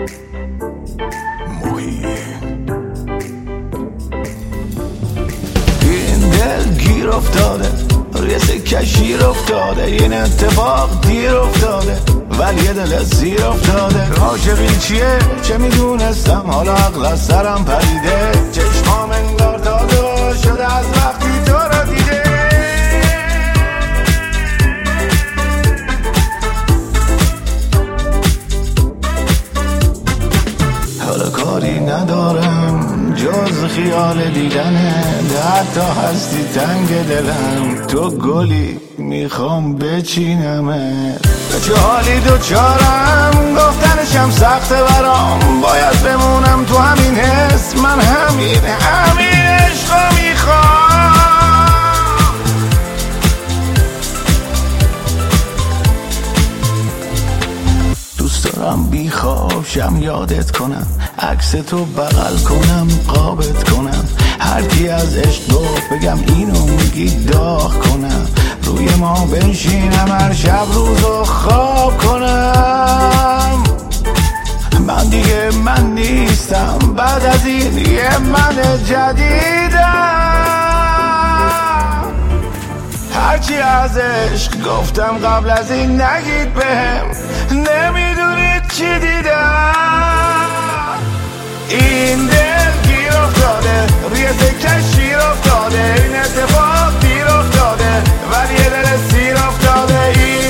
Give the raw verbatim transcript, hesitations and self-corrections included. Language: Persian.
این دل گیر افتاده روی سکه شیر افتاده، این اتفاق دیر افتاده ولی یه دل زیر افتاده. عاشقی چیه چه میدونستم، حالا عقل از سرم پریده، چشمام انگار تازه شده از وقتی تو رو دیده. حالا کاری ندارم جز خیال دیدنه، حتی هستی تنگ دلم، تو گلی میخوام بچینمه. به چه حالی دوچارم گفتنشم سخته برام، باید بمونم تو همین حس، من همین همین عشقو میخوام. دوست دارم بیخواب شم یادت کنم، عکس تو بغل کنم قابت کنم، هر کی از عشق گفت بگم اینو میگی داغ کنم، روی ما بنشینم هر شب روزو خواب کنم. من دیگه من نیستم، بعد از این یه من جدیدم. هرچی از عشق گفتم قبل از این نگید بهم، نمیدونید چی دیدم. این دل گیر افتاده روی سکه شیر افتاده، این اتفاق دیر افتاده ولی یه دل سیر افتاده. این